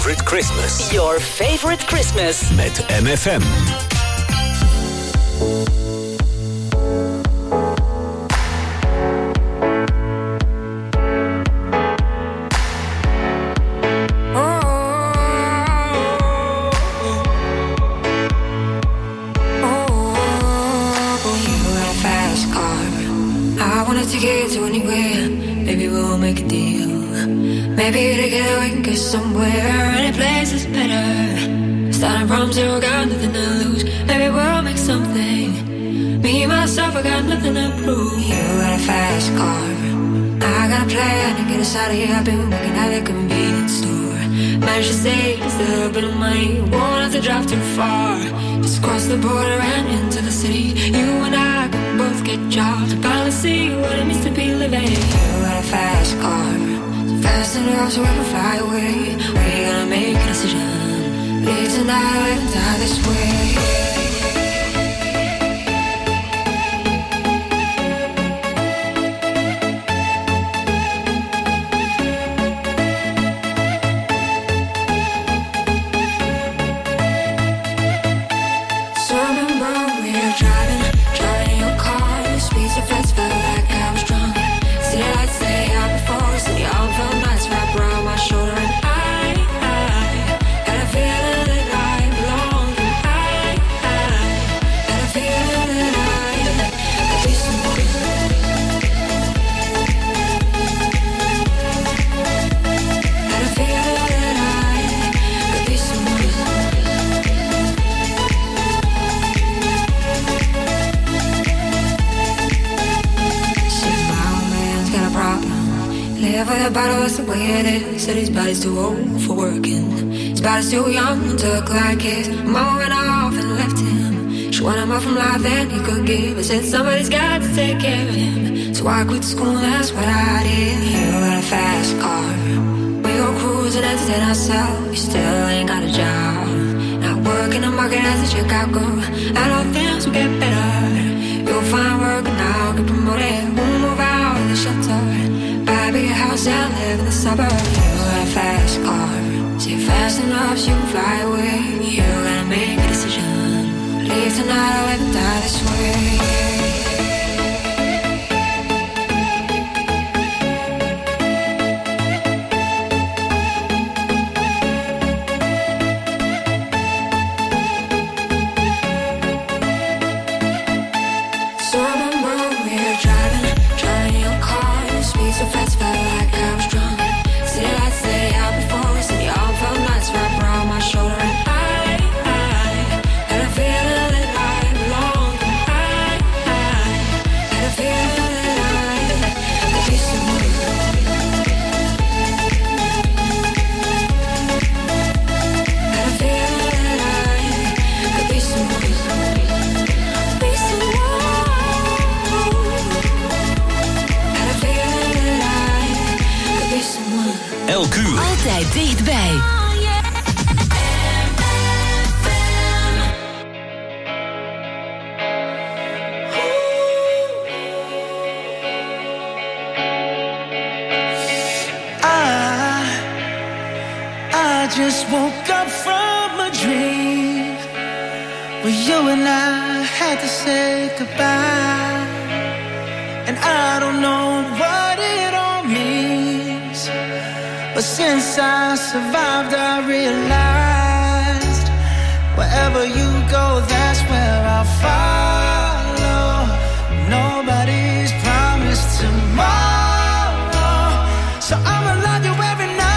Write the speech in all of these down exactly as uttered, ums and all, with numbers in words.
favorite Christmas. Your favorite Christmas. Met M F M. To get to anywhere, maybe we'll make a deal. Maybe together we can get somewhere. Any place is better. Starting from zero, got nothing to lose. Maybe we'll make something. Me, myself, I got nothing to prove. You got a fast car, I got a plan to get us out of here. I've been working at the convenience store. Managed to save just a little bit of money. Won't have to drive too far. Just cross the border and into the city. You and I can both get jobs and finally see what it means to be living. You got a fast car, so fast enough so we can fly away. We're gonna make a decision. Leave tonight or live and die this way. The bottle, that's the way it is. Said his body's too old for working. His body's too young to look like his. Mama went off and left him. She wanted more from life than he could give. I said somebody's got to take care of him. So I quit school, that's what I did. You got a fast car, we go cruising, entertain ourselves. You still ain't got a job. Not working the market as a checkout girl. I know things will get better. You'll find work and I'll get promoted. We'll move out of the shelter. Buy a big house and live in the suburbs. You got a fast car, so you're fast enough so you can fly away. You gotta make a decision. Leave tonight or live and die this way. Altijd dichtbij. I just woke up from a dream where you and I had to say goodbye, and I don't know what it all means, but since I survived I realized wherever you go, that's where I'll follow. Nobody's promised tomorrow, so I'ma love you every night.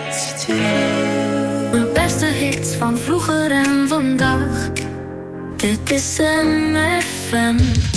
it's to you. De beste hits van vroeger en vandaag. Dit is M F M.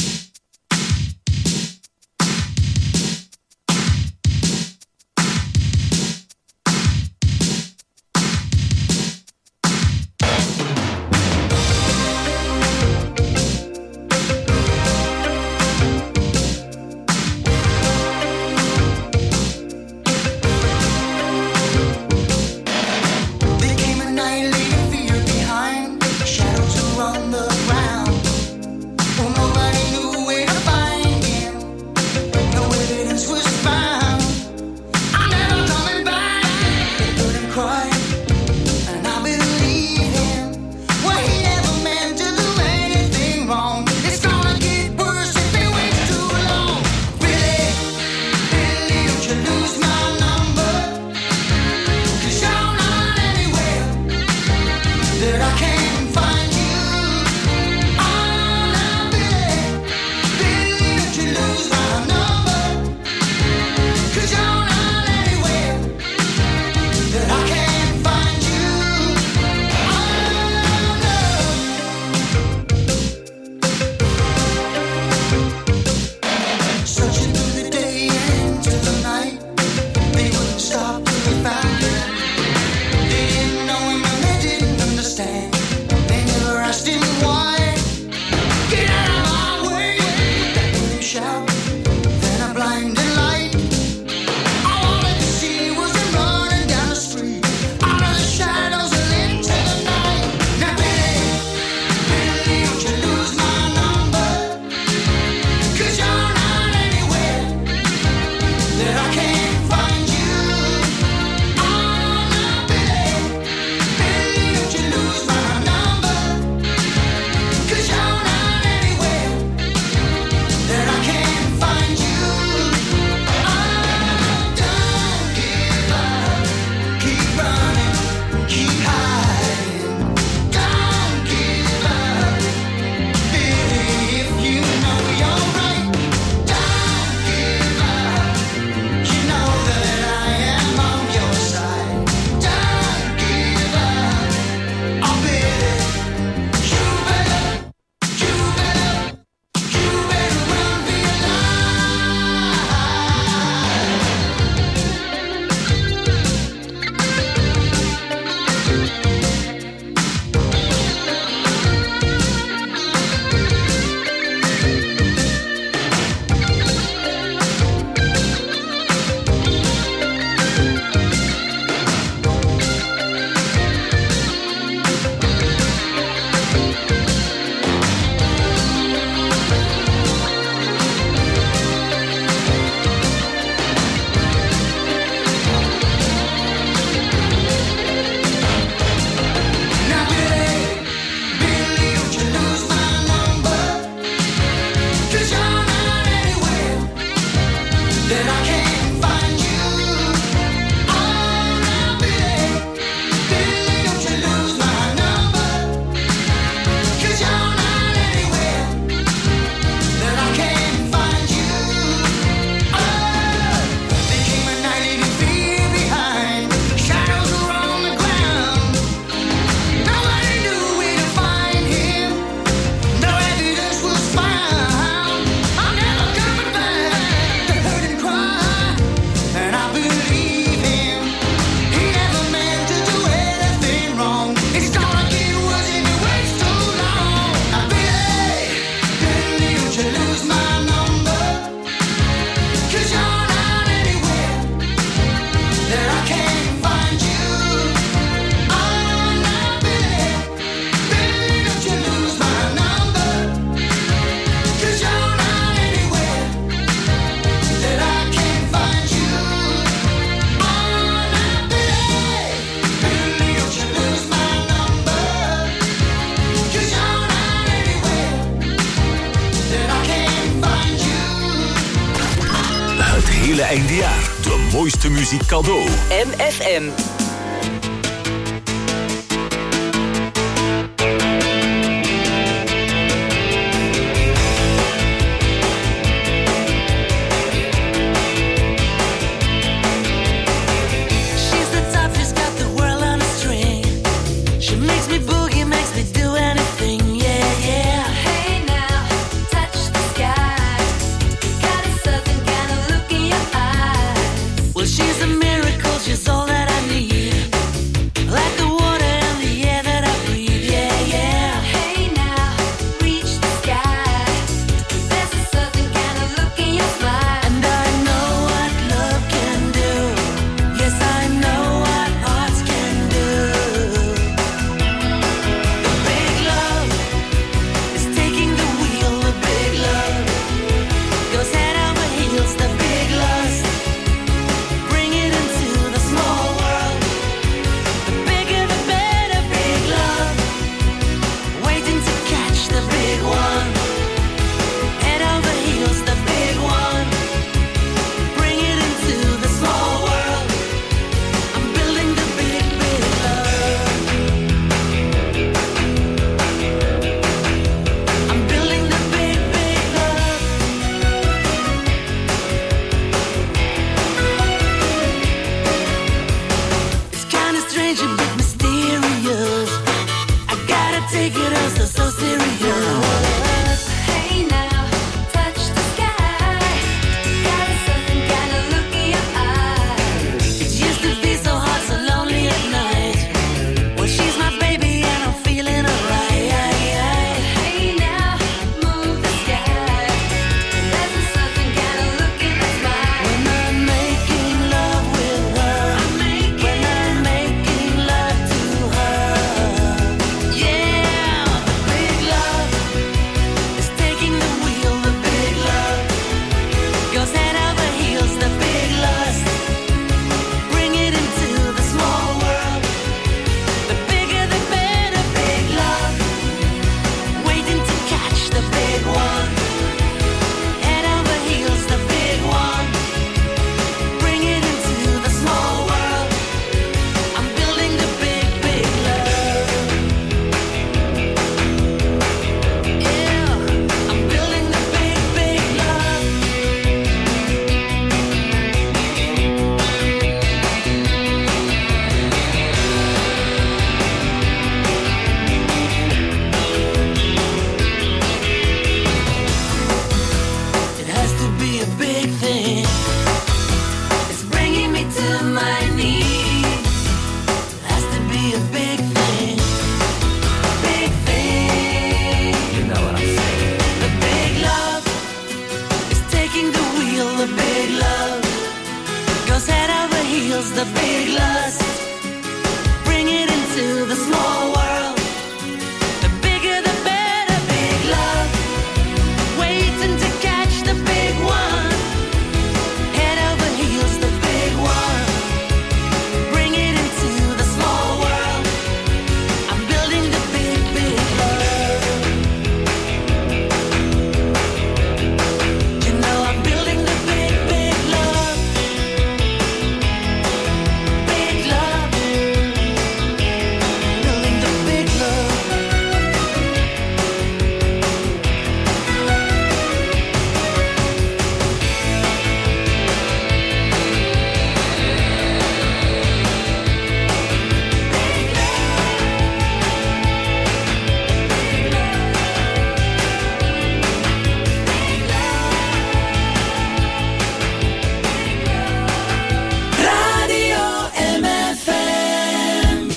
Eindejaar. De mooiste muziek cadeau. M F M. She's the toughest strange, a bit mysterious. I gotta take it all so, so serious. Hey now, touch the sky. Got a certain kind of look in your eye. It used to be so hard, so lonely at night. Well, she's my baby and I'm feeling alright. Hey now, move the sky. There's a certain kind of look in her smile. When I'm making love with her, I'm making when I'm making love to her, yeah, the big love is taking the wheel. The big love goes head over heels. The big lust, bring it into the small world. The bigger the better. Big love, waiting to catch the big one. Head over heels, the big one. Bring it into the small world. I'm building the big, big love. Yeah, I'm building the big, big love. It has to be a big thing. It's bringing me to my knees. It has to be a big thing. Big thing. You know what I'm saying. The big love is taking the wheel. The big love goes head over heels. The big lust, bring it into the small world. The bigger the better. Big love, waiting to catch the big one. Head over heels, the big one. Bring it into the small world. I'm building the big, big love. You know I'm building the big, big love. Big love. Building the big love. Radio M F M.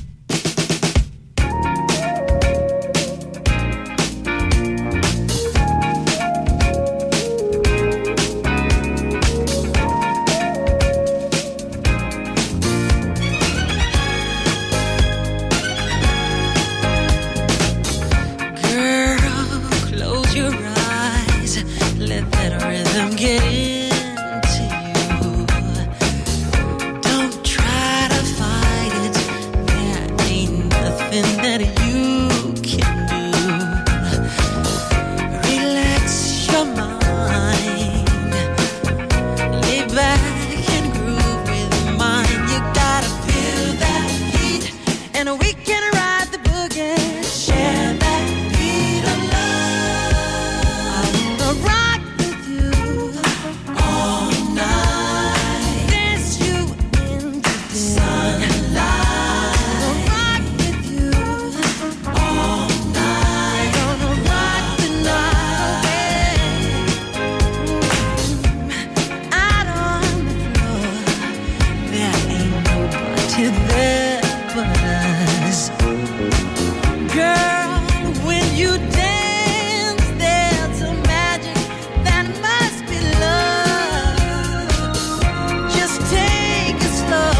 Girl, close your eyes. Let that rhythm get into you. Don't try to fight it. There ain't nothing that you can do. Relax your mind. Lay back and groove with mine. You gotta feel that heat, and we can ride the boogie. Share that beat of love. I wanna rock with you all night. Dance you into the sunlight. Gonna rock with you all night. Gonna rock the night away. Out on the floor, there ain't nobody there but us. Girl, when you dance, there's a magic that must be love. Just take it slow,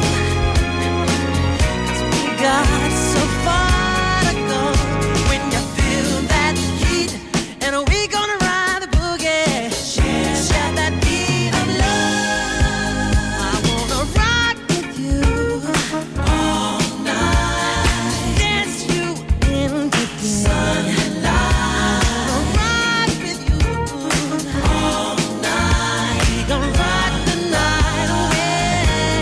'cause we got so far to go. When you feel that heat, and we gonna ride the boogie. Share that beat of love. I wanna rock with you all night. Dance you into the sunlight. Rock with you all night. We gon' rock the night away.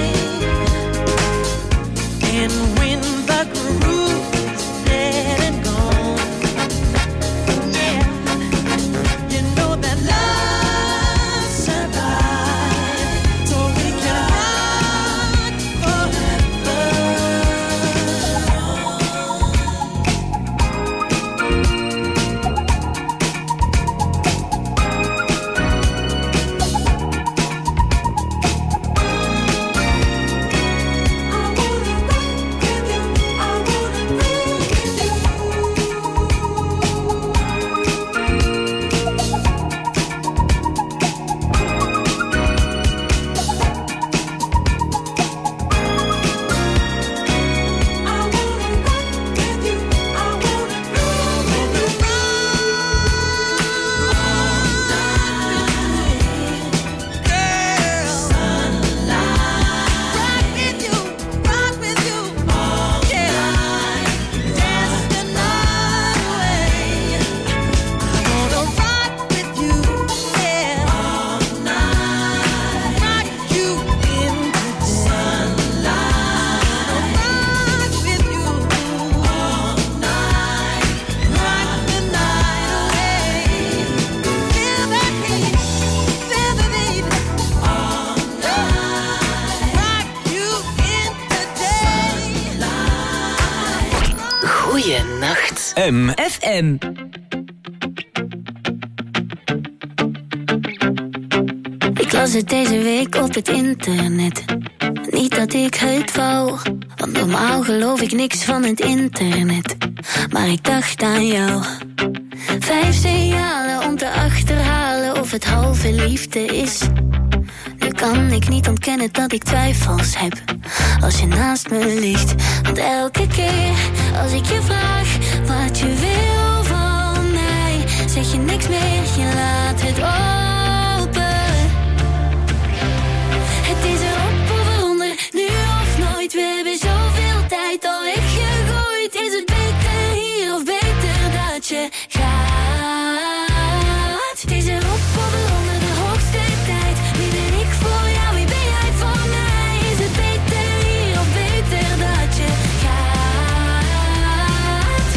And when the groove is dead and gone, yeah, you know that love survives. So we can rock forever. Goeienacht. M. F M. Ik las het deze week op het internet. Niet dat ik het wou, want normaal geloof ik niks van het internet. Maar ik dacht aan jou. Vijf signalen om te achterhalen of het halve liefde is. Nu kan ik niet ontkennen dat ik twijfels heb als je naast me ligt. Want elke keer als ik je vraag wat je wil van mij, zeg je niks meer, je laat het open. Het is erop of eronder, nu of nooit. We hebben zoveel tijd al weggegooid. Is het beter hier of beter dat je gaat? Het is erop of eronder, de hoogste tijd. Wie ben ik voor jou, wie ben jij voor mij? Is het beter hier of beter dat je gaat?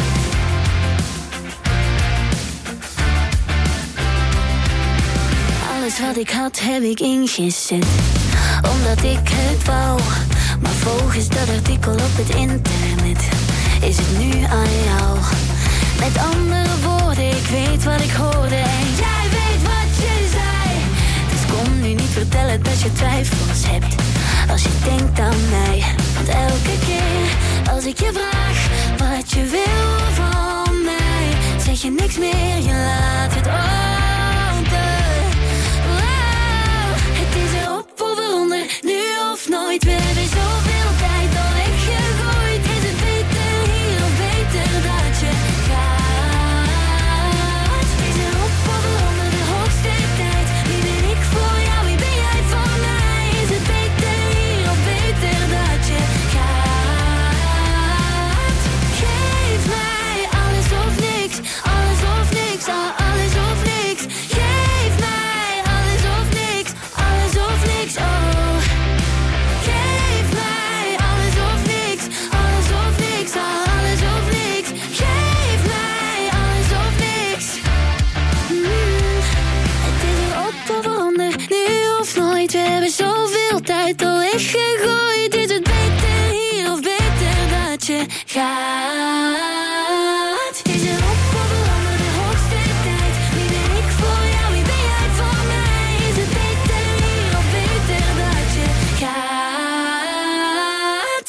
Alles wat ik had heb ik ingezet, omdat ik het wou. Maar volgens dat artikel op het internet is het nu aan jou. Met andere woorden, ik weet wat ik hoorde en jij weet wat je zei. Dus kom nu niet vertellen dat je twijfels hebt als je denkt aan mij. Want elke keer als ik je vraag wat je wil van mij, zeg je niks meer, je laat het open. Wow, het is erop of eronder, nu of nooit. We hebben zoveel tijd al weggegooid. Is het beter hier of beter dat je gaat? Is erop of eronder, de hoogste tijd. Wie ben ik voor jou, wie ben jij voor mij? Is het beter hier of beter dat je gaat? Geef mij alles of niks, alles of niks, ah, alles of niks. Geef mij alles of niks, alles of niks, oh. Geef mij alles of niks, alles of niks, ah, alles of niks. Geef mij alles of niks. Mm. Het is erop of eronder, nu of nooit. We hebben zoveel tijd al weggegooid. Is het beter hier of beter dat je gaat? Is erop of eronder, de hoogste tijd. Wie ben ik voor jou, wie ben jij voor mij? Is het beter hier of beter dat je gaat?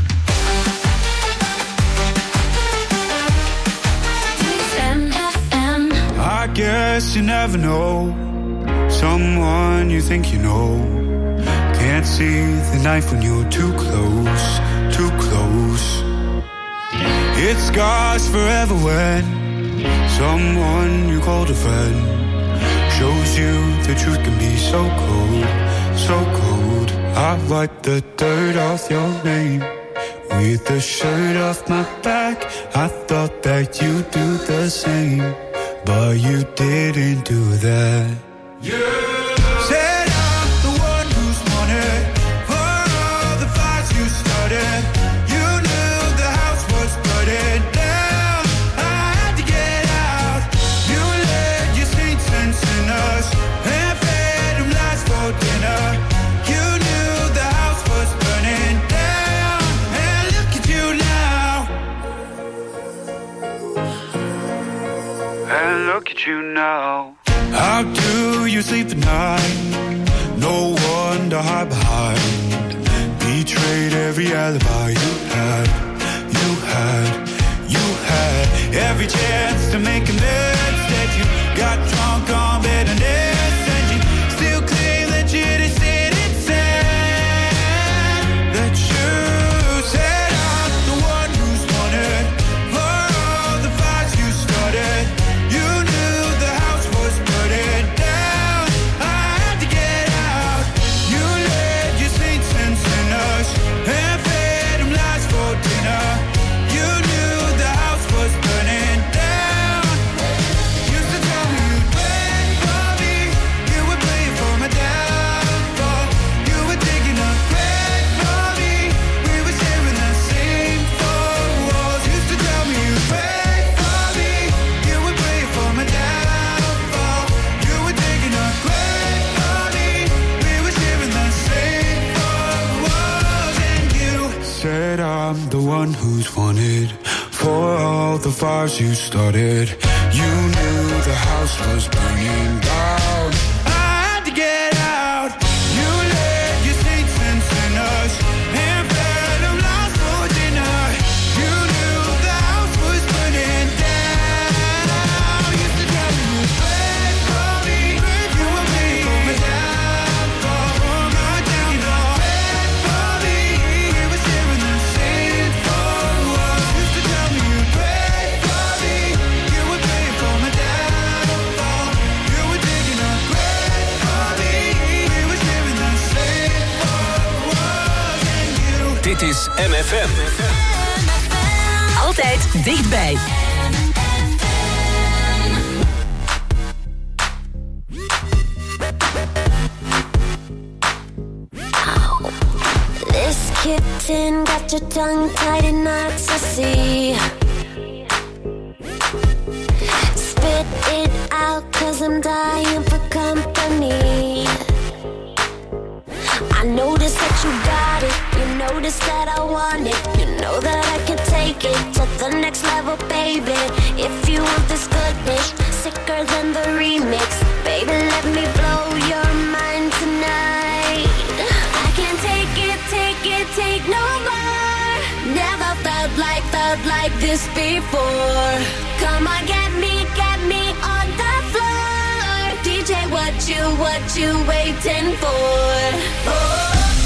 M F M. I guess you never know someone you think you know. Can't see the knife when you're too close, too close. It scars forever when someone you called a friend shows you the truth can be so cold, so cold. I wipe the dirt off your name with the shirt off my back. I thought that you'd do the same, but you didn't do that. Said I'm the one who's wanted for all the fights you started. You knew the house was burning down. I had to get out. You led your saints and sinners and fed them lies for dinner. You knew the house was burning down, and look at you now. And look at you now. How do you sleep at night? No one to hide behind. Betrayed every alibi you had, you had, you had. Every chance to make amends that you got drunk on bitterness, and you still claim that you just didn't say that you said I'm the one who's wanted for all the fights you started. You knew the house was burning down. I had to get out. You led your saints and sinners and fed them lies for dinner. You knew the house was burning down. Used to tell me you'd pray for me, you would pray for my downfall. You were digging a grave for me, we were sharing the same four walls. Used to tell me you'd pray for me, you would pray for my downfall. You were digging a grave for me, we were sharing the same four walls. And you said I'm the one who's wanted for for all the fires you started. You knew the house was burning down. I had to get out. You led your saints and sinners and fed them lost for dinner. You knew the house was burning down. You used to tell me you prayed for me. You were me for my downfall, for my downfall. Prayed for me. You were sharing the same for us. Used to tell me you prayed for me. You were praying for my downfall. You were digging up bread for me. You were sharing the same for us and you. Dit is M F M. Altijd dichtbij. This kitten got your tongue tied in knots, I see. Spit it out, cause I'm dying for company. I notice that you got it, you notice that I want it. You know that I can take it to the next level, baby. If you want this goodness, sicker than the remix. Baby, let me blow your mind tonight. I can't take it, take it, take no more. Never felt like, felt like this before. Come on, get me, get me on the floor. D J, what you, what you waiting for? Oh.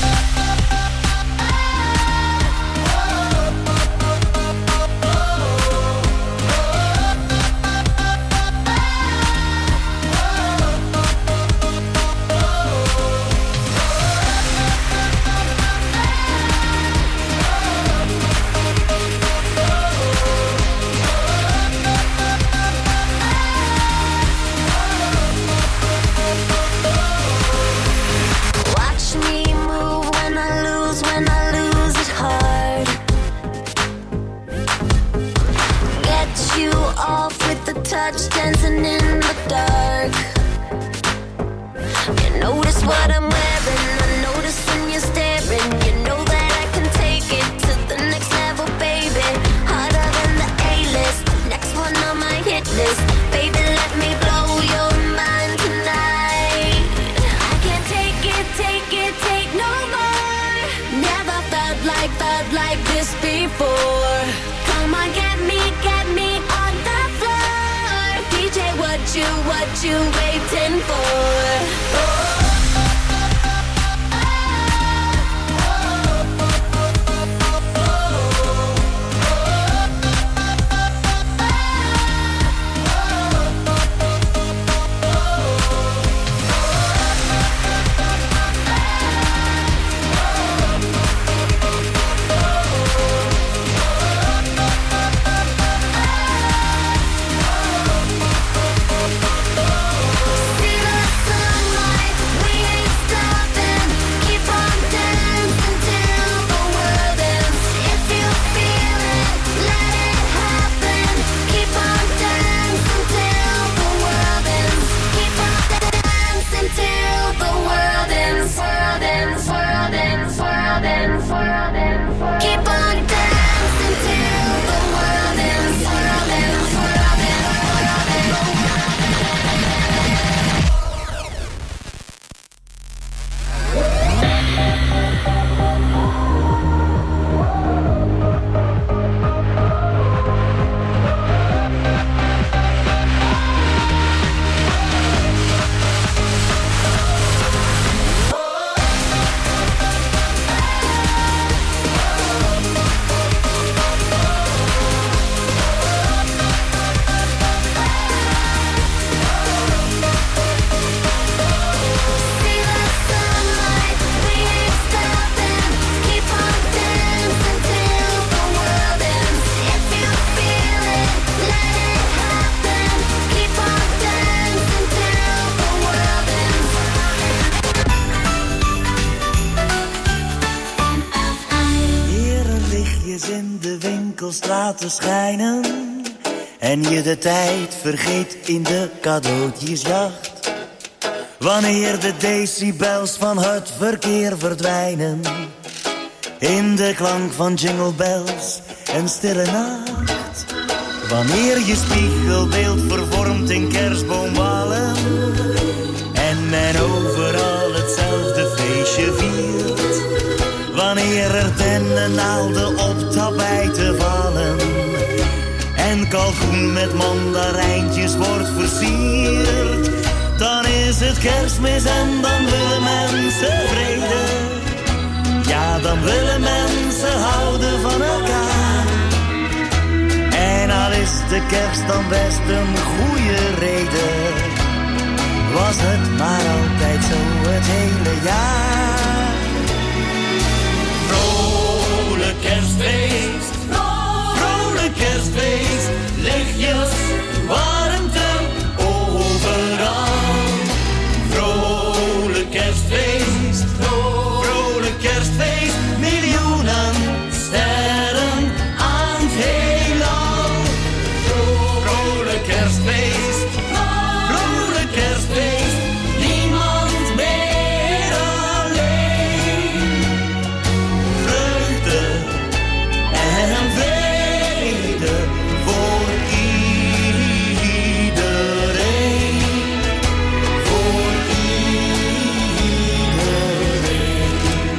Touch dancing in the dark. You notice what I'm wearing, I notice when you're staring. You know that I can take it to the next level, baby. Harder than the A-list, next one on my hit list. Baby, let me blow your mind tonight. I can't take it, take it, take no more. Never felt like, felt like this before. Come on, get me, get me on the floor. D J, what you, what you waiting for? Oh. winkelstraten schijnen en je de tijd vergeet in de cadeautjesjacht. Wanneer de decibels van het verkeer verdwijnen in de klank van jingle bells en stille nacht. Wanneer je spiegelbeeld vervormt in kerstboomwalen en men overal hetzelfde feestje viert. Wanneer er dennennaalden op tapijten vallen en kalkoen met mandarijntjes wordt versierd, dan is het Kerstmis en dan willen mensen vrede. Ja, dan willen mensen houden van elkaar. En al is de kerst dan best een goede reden, was het maar altijd zo het hele jaar. Vrolijk kerstfeest, vrolijk kerstfeest, lichtjes, warmte overal. Vrolijk kerstfeest, vrolijk kerstfeest, miljoenen sterren aan het heelal. Vrolijk kerstfeest, vrolijk kerstfeest, niemand meer alleen. Vreugde en vrede voor iedereen, voor iedereen.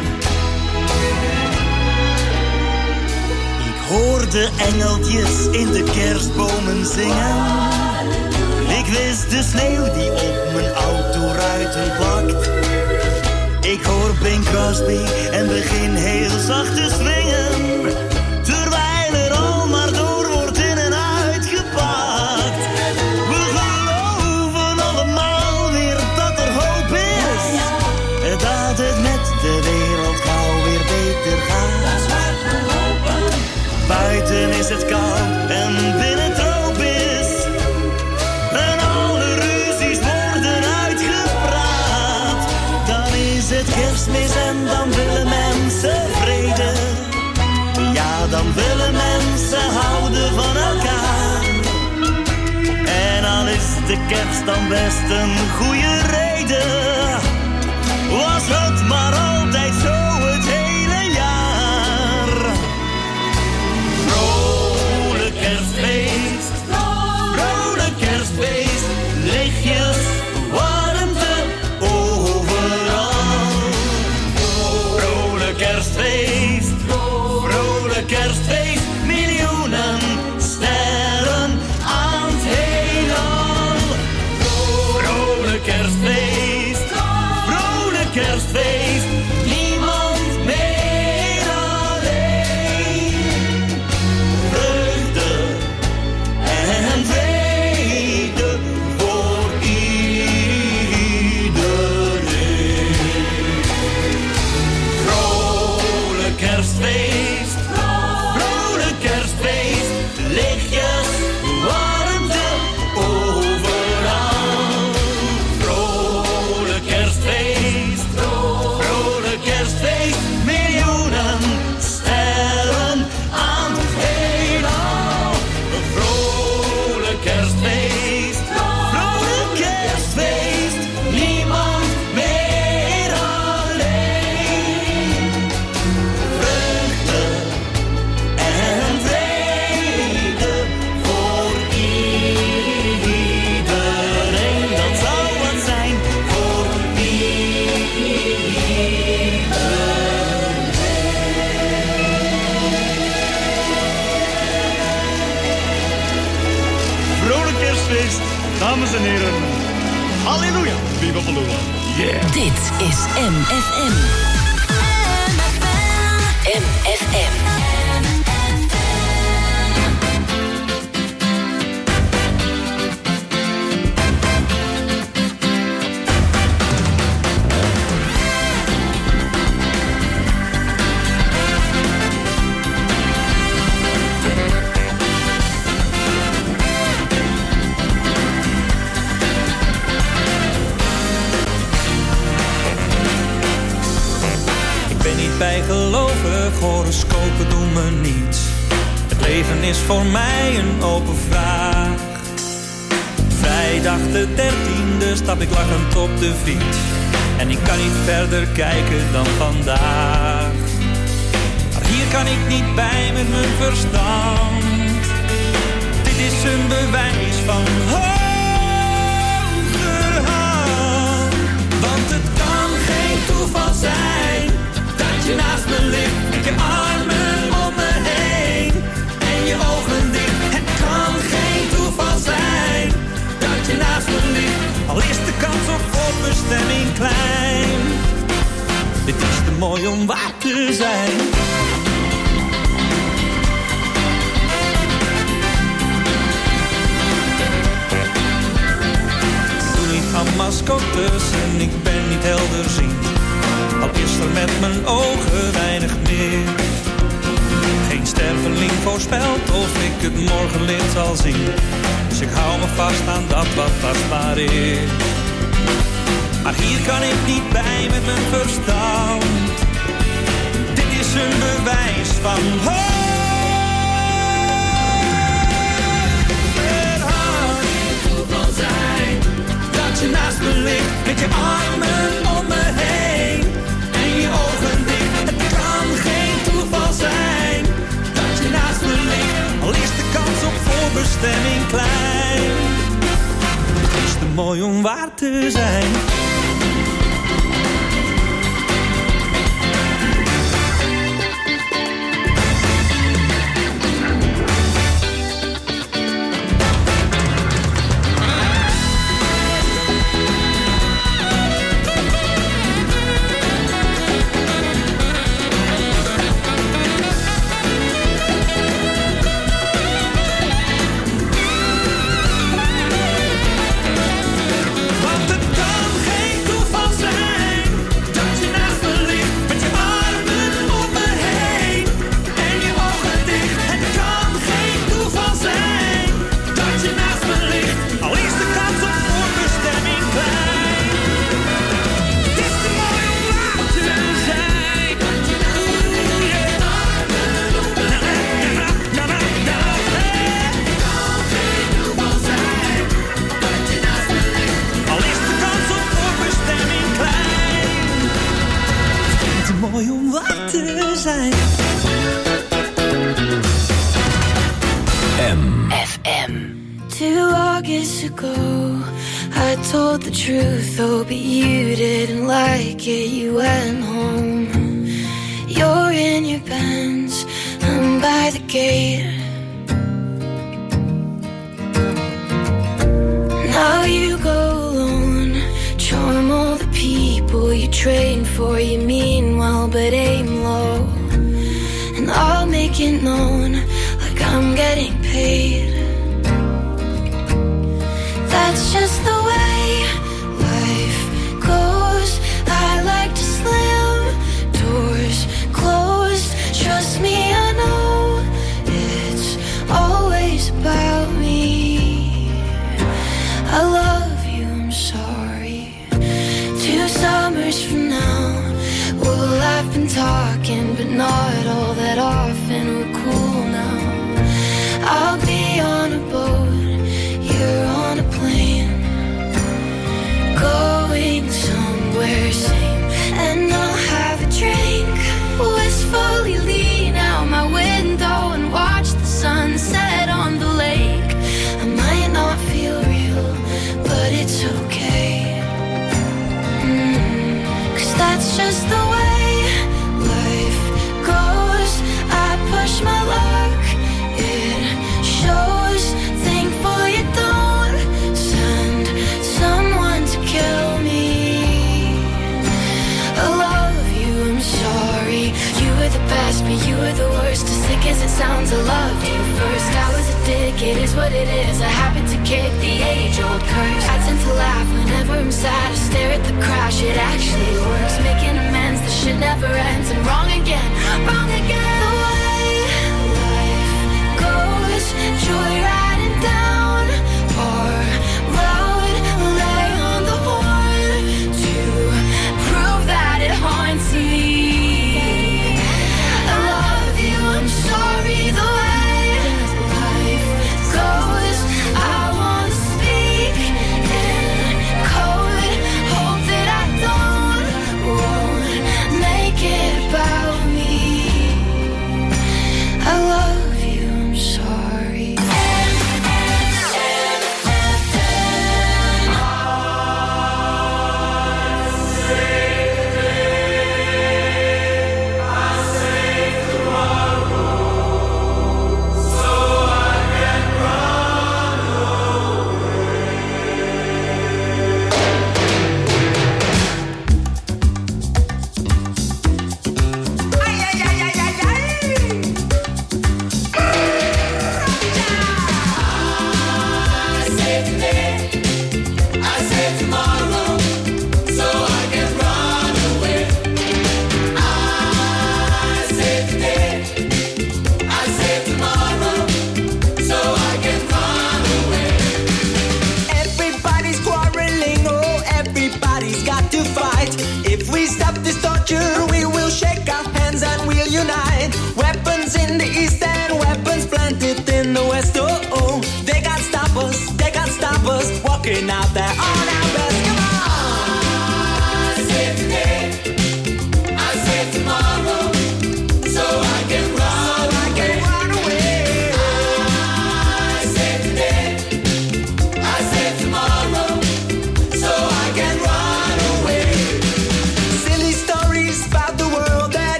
Ik hoor de engeltjes in de kerstbomen zingen. Ik wist de sneeuw die op mijn autoruiten plakt. Ik hoor Bing Crosby en begin heel zacht te swingen, terwijl er al maar door wordt in en uitgepakt. We geloven allemaal weer dat er hoop is, dat het met de wereld gauw weer beter gaat. Buiten is het koud en binnen tropisch, en alle ruzies worden uitgepraat. Dan is het Kerstmis en dan willen mensen vrede. Ja, dan willen mensen houden van elkaar. En al is de kerst dan best een goede reden, was het maar altijd zo het hele jaar. Vrolijk kerstfeest, vrolijk kerstfeest, lichtjes, warmte overal. Vrolijk kerstfeest, vrolijk kerstfeest, miljoenen sterren aan het heelal. Vrolijk kerstfeest, vrolijk kerstfeest, niemand meer alleen. Vreugde en vrede voor iedereen. Vrolijk kerstfeest, vrolijk kerstfeest, lichtjes, warmte overal. Vrolijk kerstfeest, vrolijk kerstfeest, miljoenen sterren aan het heelal. Vrolijk kerstfeest, vrolijk kerstfeest, niemand meer alleen. Vreugde en vrede voor iedereen. Dat zou wat zijn voor iedereen. Vrolijk kerstfeest, dames en heren. Halleluja, viva Palula. Yeah. Dit is M F M. M F M. Ik ben niet bijgelovig, horoscopen doen me niets. Het leven is voor mij een open vraag. Vrijdag de dertiende stap ik lachend op de fiets. En ik kan niet verder kijken dan vandaag. Maar hier kan ik niet bij met mijn verstand. Dit is een bewijs van hoger hand. Want het kan geen toeval zijn dat je naast me ligt, met je armen om me heen en je ogen dicht. Het kan geen toeval zijn dat je naast me ligt, al is de kans op voorbestemming klein. Dit is te mooi om waar te zijn. Doe niet aan mascottes en ik ben niet helderziend, al is er met mijn ogen weinig meer. Geen sterveling voorspelt of ik het morgenlicht zal zien, dus ik hou me vast aan dat wat tastbaar is. Maar hier kan ik niet bij met mijn verstand. Dit is een bewijs van hogerhand. Het kan toeval zijn dat je naast me ligt, met je armen om me heen en je ogen dicht. Het kan geen toeval zijn dat je naast me ligt, al is de kans op voorbestemming klein. Het is te mooi om waar te zijn. Told the truth, oh, but you didn't like it, you went home. You're in your Benz, I'm by the gate. Now you go alone, charm all the people you train for, you mean well, but aim low. And I'll make it known, like I'm getting paid. That's just the way life goes. I like to slam doors closed. Trust me, I know it's always about me. I love you, I'm sorry. Two summers from now, well, I've been talking, but not all that often. We're cool now. I'll be on a boat, you're on a plane, going somewhere sane, and I'll have a drink, wistfully lean out my window and watch the sunset on the lake. I might not feel real, but it's okay, mm, 'cause that's just the way life goes. I push my luck, it shows. Thankful you don't send someone to kill me. I love you, I'm sorry. You were the best, but you were the worst. As sick as it sounds, I loved you first. I was a dick, it is what it is. I happen to kick the age-old curse. I tend to laugh whenever I'm sad. I stare at the crash, it actually works. Making amends, the shit never ends. And wrong again, wrong again. The way life goes, joyriding down our road, lay on the horn to prove that it haunts me. I love you, I'm sorry. The way life goes, I want to speak in code. Hope that I don't won't make it about me.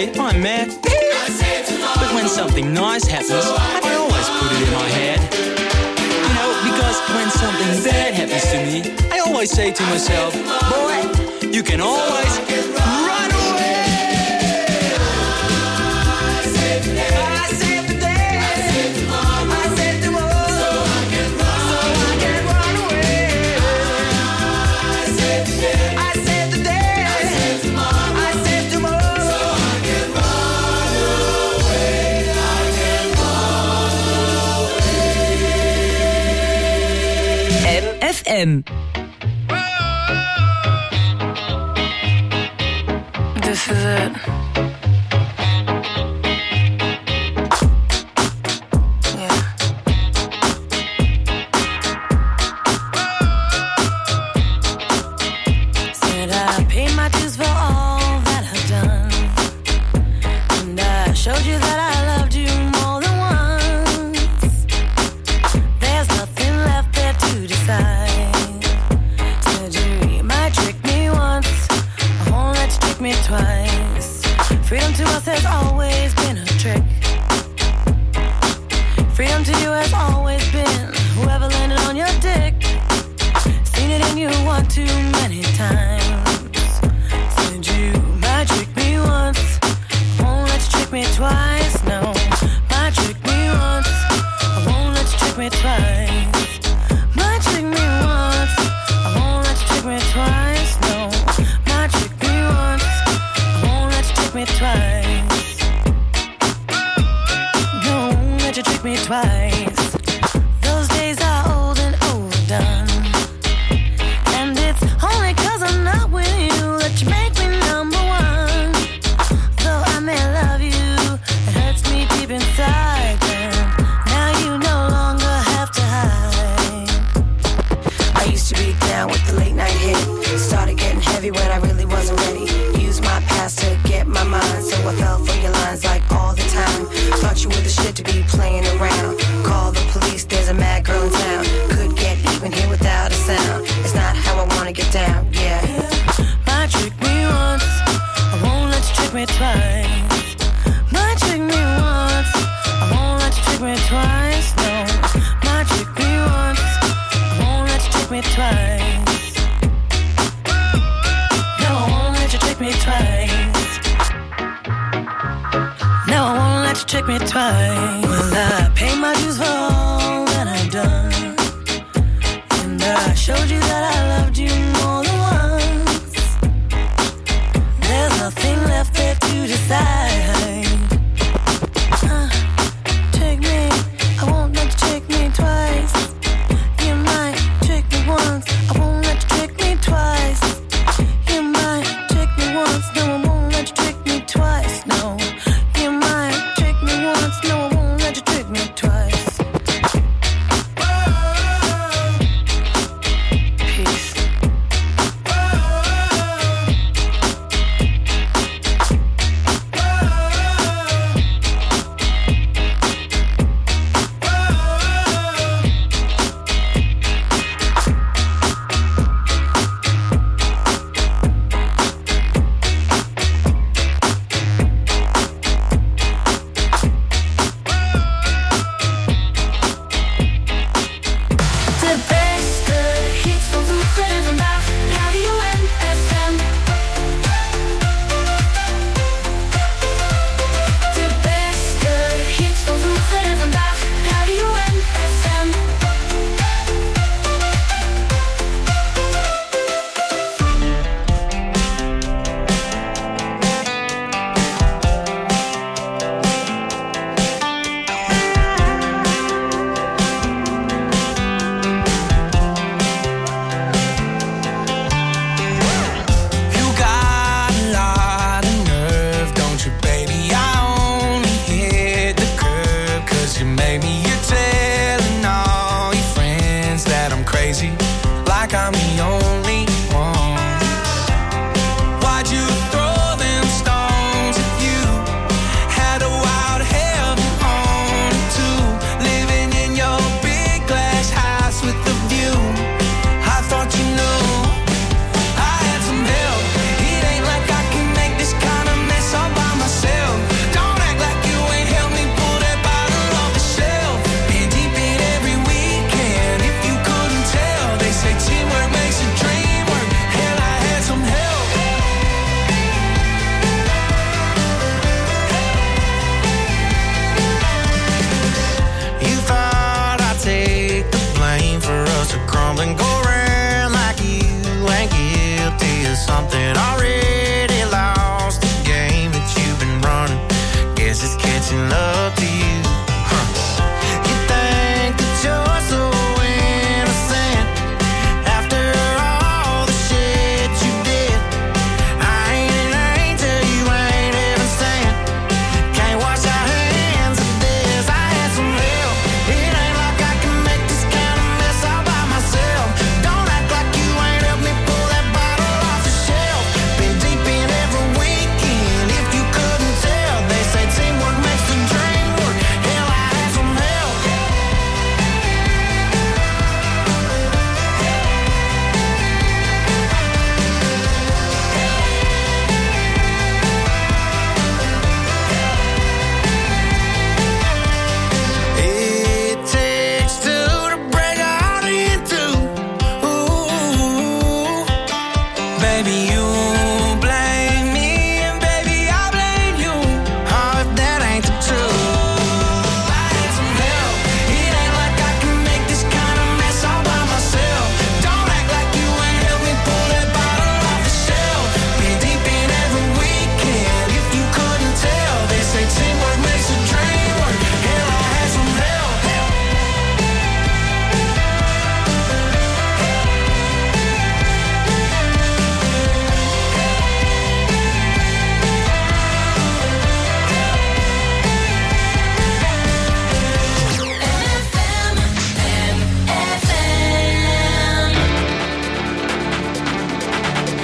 day, I'm mad. But when something nice happens, I always put it in my head. You know, because when something bad happens to me, I always say to myself, boy, you can always run away. I saved the day. I saved the day. I saved tomorrow. I saved tomorrow. So I can run, so I can run away. I saved the day. I saved the day. I saved tomorrow. I saved tomorrow. So I can run away. I can run away. M F M. This is it. Yeah. Said I paid my dues for all that I've done, and I showed you that I loved you more than once. There's nothing left there to decide. Said you might trick me once, I won't let you trick me twice. Freedom to us has always been a trick. Freedom to you has always been whoever landed on your dick. Seen it in you one too many times. Said you might trick me once, I won't let you trick me twice. No, might trick me once, I won't let you trick me twice. Might trick me once, I won't let you trick me twice. No, might trick me once, I won't let you trick me twice. Don't let you trick me twice. Those days are old and overdone, and it's only 'cause I'm not with you that you make me number one. Though I may love you, it hurts me deep inside. Then now you no longer have to hide. I used to be down with the late night hit. Started getting heavy when I really wasn't ready. Used my past to get my mind, so I fell for your lines like all the time. Thought you were the shit to be playing around. Call the police, there's a mad girl in town. Could get even here without a sound. It's not how I wanna get down, yeah. Might trick me once, I won't let you trick me twice. Might trick me once, I won't let you trick me twice. No, might trick me once, I won't let you trick me twice. No, I won't let you trick me twice. No, I won't let you trick me twice. Well, I pay my dues for all that I've done, and I showed you that I loved you more than once. There's nothing left there to decide. Uh, trick me, I won't let you trick me twice. You might trick me once, I won't let you trick me twice. You might trick me once, no, I won't let you trick me twice. No, you might trick me once, no, I won't let you trick me twice. Peace.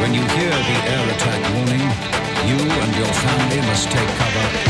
When you hear the air attack warning, you and your family must take cover.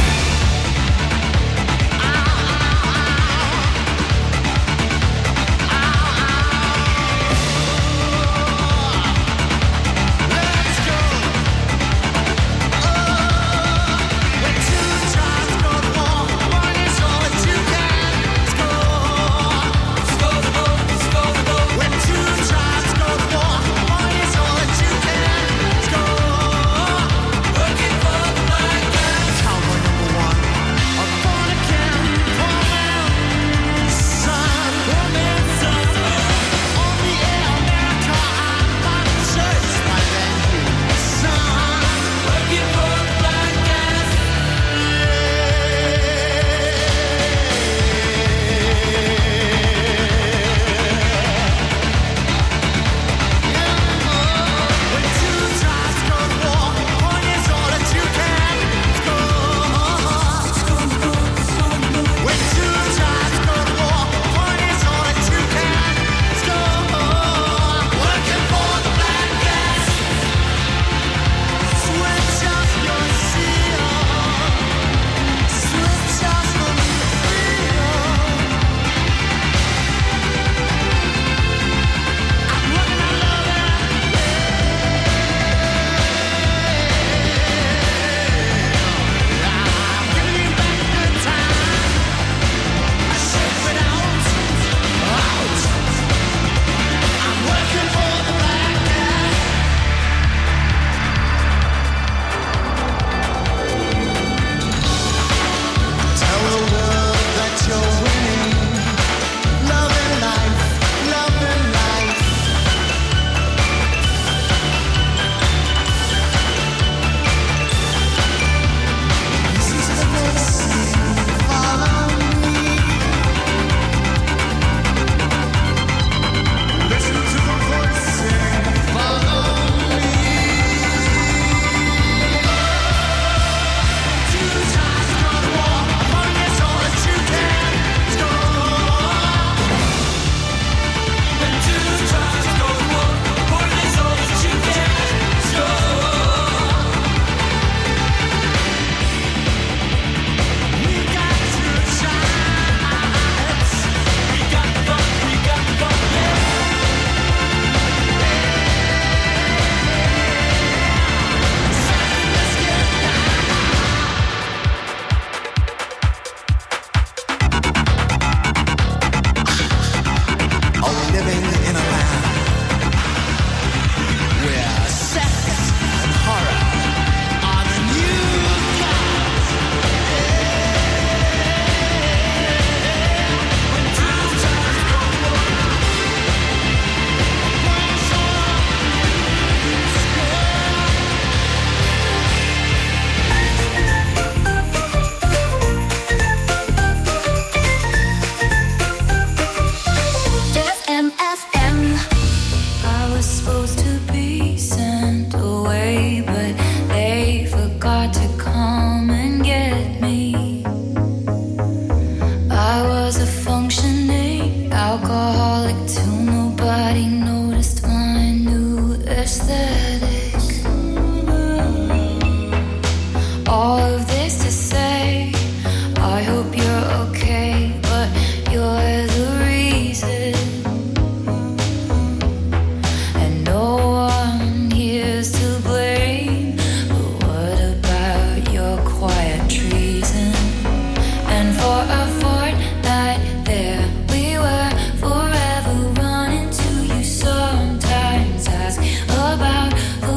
About the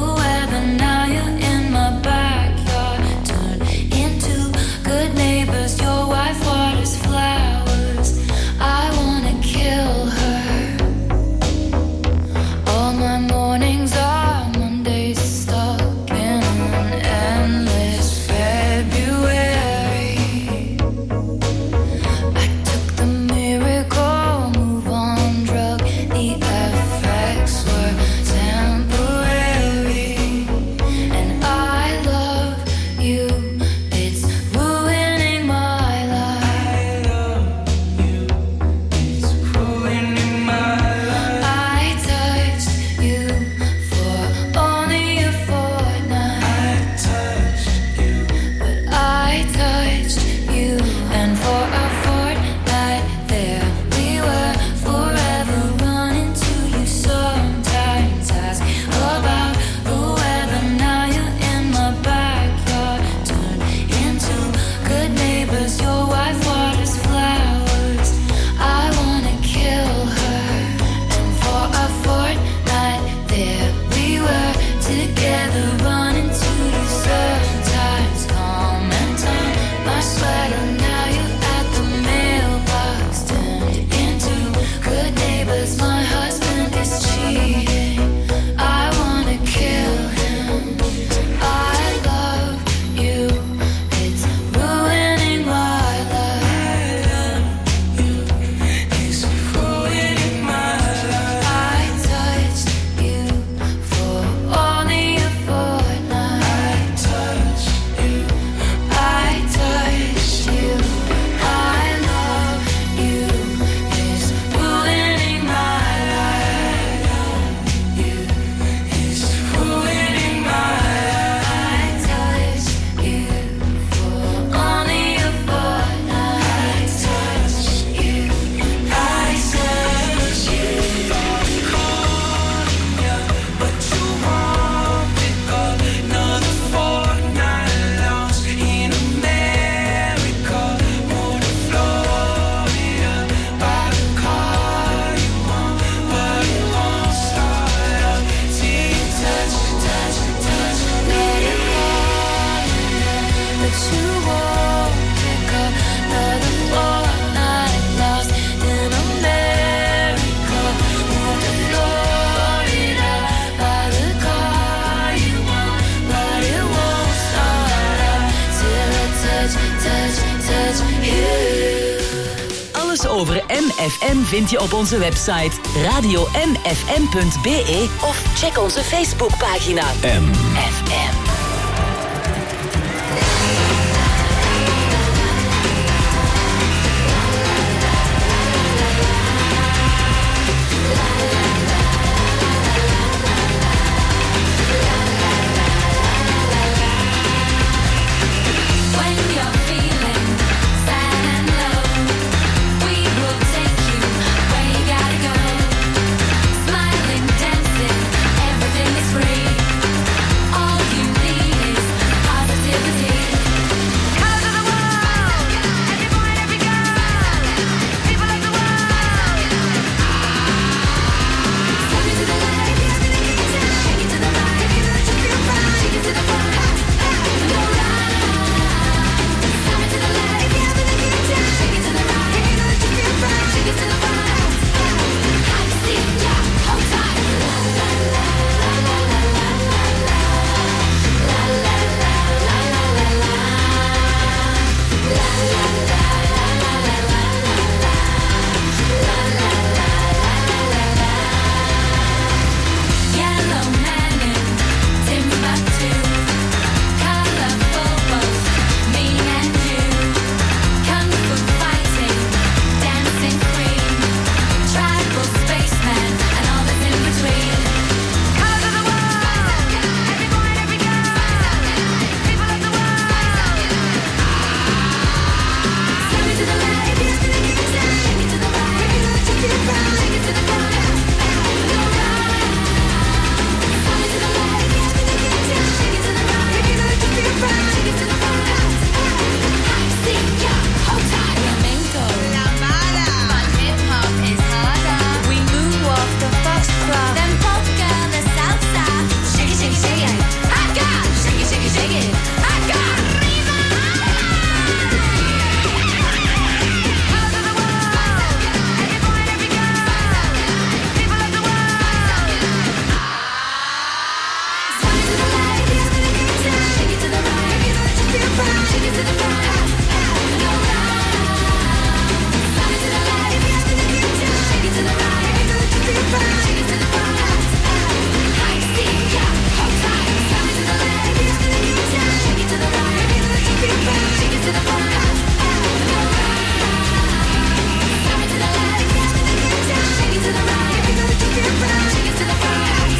F M vind je op onze website radio m f m punt b e of check onze Facebookpagina. M. F M.